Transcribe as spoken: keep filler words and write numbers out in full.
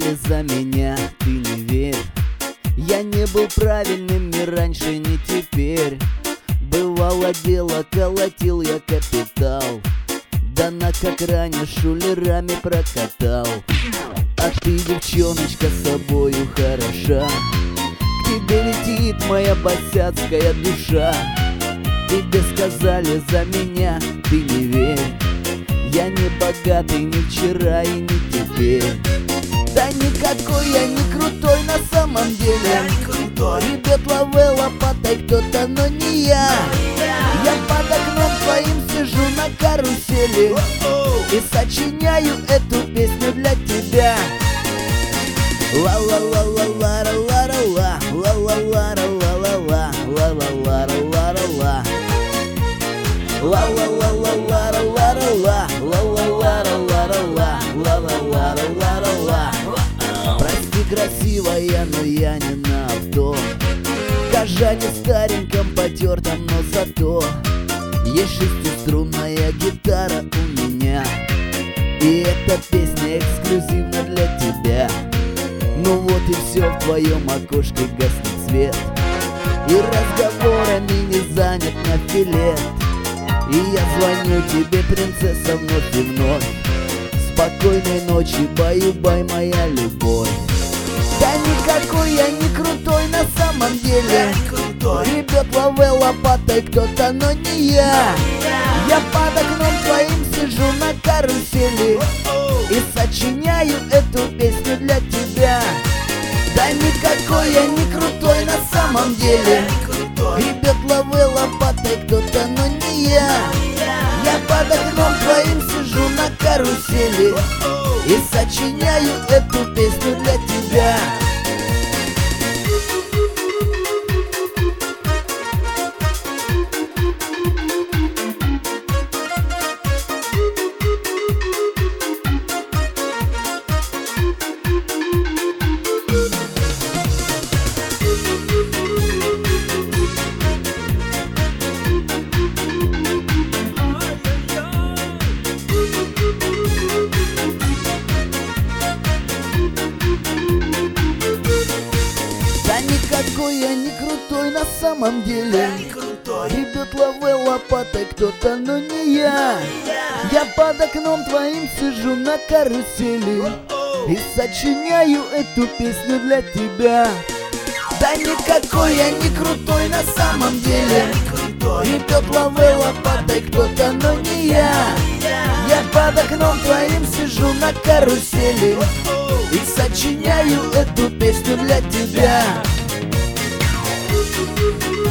сказали за меня, ты не верь. Я не был правильным ни раньше, ни теперь. Бывало дело, колотил я капитал, да на как ранее шулерами прокатал. А ты, девчоночка, собою хороша, к тебе летит моя босяцкая душа. Тебе сказали за меня, ты не верь. Я не богатый ни вчера и ни теперь. Да никакой я не крутой на самом деле. Ребят, ловел лопатой кто-то, но не я. Я под окном твоим сижу на карусели и сочиняю эту песню для тебя. Ла-ла-ла-ла-ла-ла-ла-ла, ла-ла-ла-ла-ла-ла-ла, ла-ла-ла-ла-ла-ла, ла-ла-ла-ла-ла-ла-ла, ла-ла-ла-ла-ла-ла, ла-ла-ла-ла-ла-ла. Прости, красивая, но я не на авто, кожане стареньком потертом, но зато есть шестиструнная гитара у меня, и эта песня эксклюзивна для тебя. Ну вот и все, в твоем окошке гаснет свет, и разговорами не занят на филет. И я звоню тебе, принцесса, вновь и вновь. Спокойной ночи, баю-бай, моя любовь. Да никакой я не крутой на самом деле. Ребят, ловел лопатой кто-то, но не я. Я под окном твоим сижу на карусели и сочиняю эту песню для тебя. Да никакой я не крутой на самом деле. Ребят, ловел лопатой кто-то, но не я. Я под окном твоим сижу на карусели и сочиняю эту песню для тебя. Никакой я не крутой на самом деле. Ребят, ловел лопатой кто-то, но не я. Я под окном твоим сижу на карусели и сочиняю эту песню для тебя. Да никакой я не крутой на самом деле. Ребят, ловел лопатой кто-то, но не я. Я под окном твоим сижу на карусели и сочиняю эту песню для тебя.